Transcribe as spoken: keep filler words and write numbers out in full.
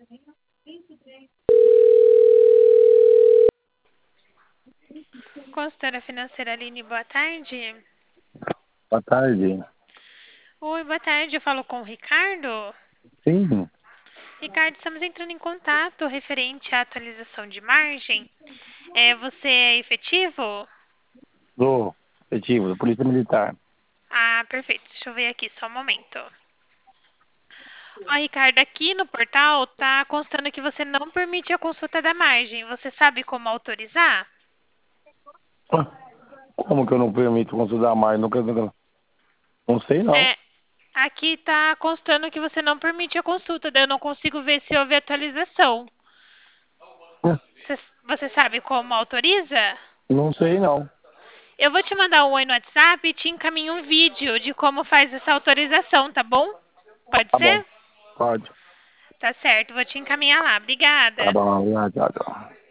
Consultora financeira Aline, boa tarde. Boa tarde. Oi, boa tarde. Eu falo com o Ricardo. Sim, Ricardo, estamos entrando em contato referente à atualização de margem. É, você é efetivo? sou efetivo da Polícia Militar. Ah, perfeito. Deixa eu ver aqui, só um momento. Ó, Ricardo, aqui no portal tá constando que você não permite a consulta da margem. Você sabe como autorizar? Ah, como que eu não permito consultar mais? Nunca, nunca, não sei não. É, aqui tá constando que você não permite a consulta, daí eu não consigo ver se houve atualização. Ah, Você, você sabe como autoriza? não sei não. Eu vou te mandar um oi no WhatsApp e te encaminho um vídeo de como faz essa autorização, tá bom? Pode Tá bom, ser? pode. Tá certo, vou te encaminhar lá. Tá Obrigada. bom, tchau, tchau.